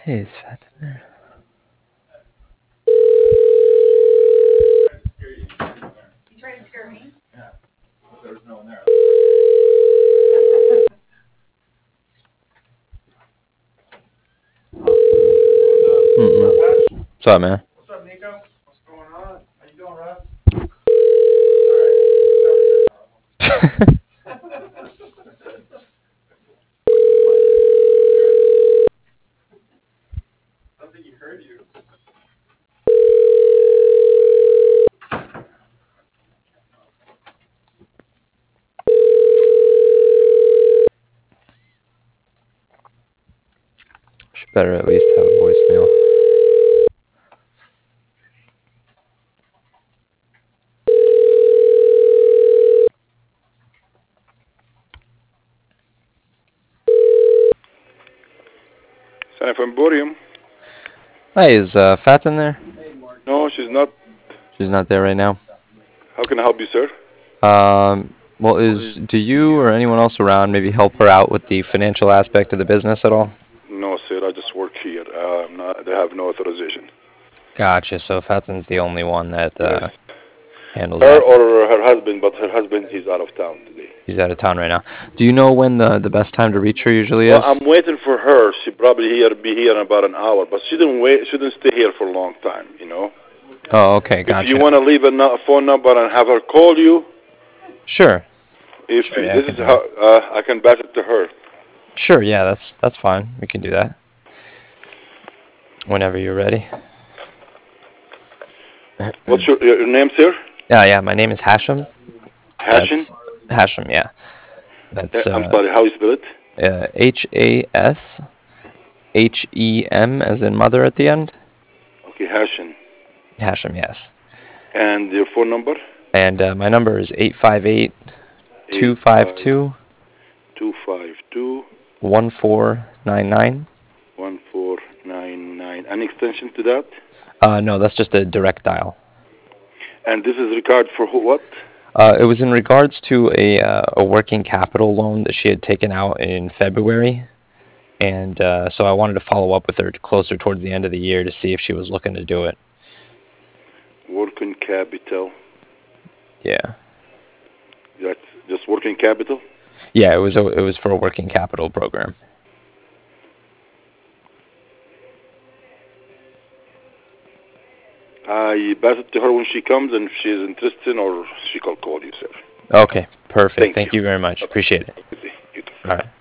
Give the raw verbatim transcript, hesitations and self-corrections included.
Hey, is Fat in there? You trying to scare me? Yeah. There was no one there. Mm-mm. What's up, man? What's up, Nico? What's going on? How you doing, Russ? I don't think he heard you. Should better at least have a voicemail. Sign from Borium. Hey, is uh, Fat in there? No, she's not. She's not there right now. How can I help you, sir? Um, well, is do you or anyone else around maybe help her out with the financial aspect of the business at all? No, sir. I just work here. Uh, I'm not, they have no authorization. Gotcha. So Fatin's the only one that uh, Yes. handles Her that. or her husband, but her husband, he's out of town today. He's out of town right now. Do you know when the the best time to reach her usually Well, is? I'm waiting for her. She probably here be here in about an hour, but she didn't wait. She didn't stay here for a long time. You know. Oh, okay, If gotcha. you want to leave a no- phone number and have her call you, Sure. if Sure, yeah, I this can is do how uh, I can pass it to her. Sure, yeah, that's that's fine. We can do that. Whenever you're ready. What's your, your name, sir? Yeah, yeah. My name is Hashem. Hashin. That's Hashem. Yeah. Uh, That's I'm uh, sorry. How you spell it? uh, H A S H E M as in mother at the end. Okay, Hashin. Hashem, yes. And your phone number? And uh, my number is eight five eight, two five two, two five two, one four nine nine. one four nine nine. Any extension to that? Uh, no, that's just a direct dial. And this is regard for who, what? Uh, it was in regards to a uh, a working capital loan that she had taken out in February, and uh, so I wanted to follow up with her closer towards the end of the year to see if she was looking to do it. Working capital. Yeah. That's just working capital? Yeah, it was a, it was for a working capital program. I pass it to her when she comes, and if she is interested, or she can call you, sir. Okay, perfect. Thank Thank you. you very much. Appreciate it. You too. All right.